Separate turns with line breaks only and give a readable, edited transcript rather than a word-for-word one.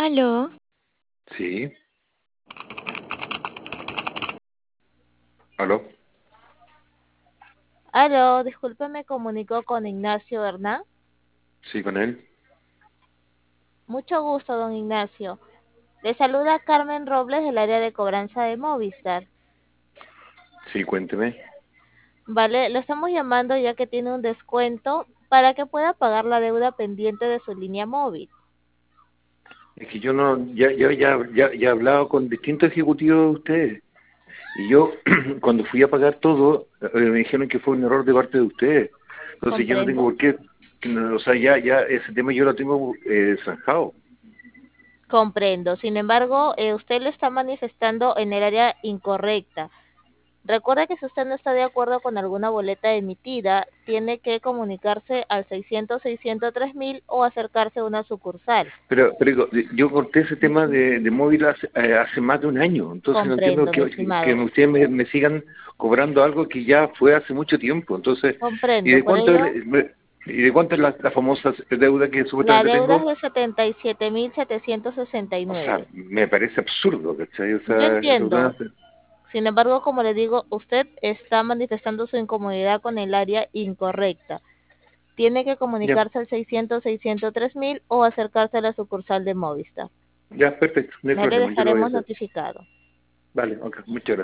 Aló,
Sí, aló,
Aló, disculpe, me comunico con Ignacio Hernán.
sí, con él.
Mucho gusto, don Ignacio. Le saluda Carmen Robles del área de cobranza de Movistar.
Sí, cuénteme.
Vale, lo estamos llamando ya que tiene un descuento para que pueda pagar la deuda pendiente de su línea móvil.
Es que yo no, ya he hablado con distintos ejecutivos de ustedes. Y yo, cuando fui a pagar todo, me dijeron que fue un error de parte de ustedes. Entonces yo no tengo
¿Comprendo?
por qué, o sea, ya ese tema yo lo tengo zanjado.
Comprendo. Sin embargo, usted lo está manifestando en el área incorrecta. Recuerda que si usted no está de acuerdo con alguna boleta emitida, tiene que comunicarse al 600-603.000 o acercarse a una sucursal.
Pero yo corté ese tema de móvil hace más de un año. Entonces no entiendo
Comprendo, mi
que
estimado.
ustedes me sigan cobrando algo que ya fue hace mucho tiempo. Entonces, ¿y
Comprendo.
de
Por
cuánto
ello,
y de cuánto es la famosa deuda que
la
supuestamente
deuda
tengo?
es de 77.769.
O sea, me parece absurdo, ¿cachai? O
Yo
sea,
entiendo. Sin embargo, como le digo, usted está manifestando su incomodidad con el área incorrecta. Tiene que
ya,
comunicarse al 600-603.000 o acercarse a la sucursal de Movistar.
ya, perfecto, no hay
No le
problema, yo lo voy a
dejaremos
hacer.
notificado.
Vale, ok, muchas gracias.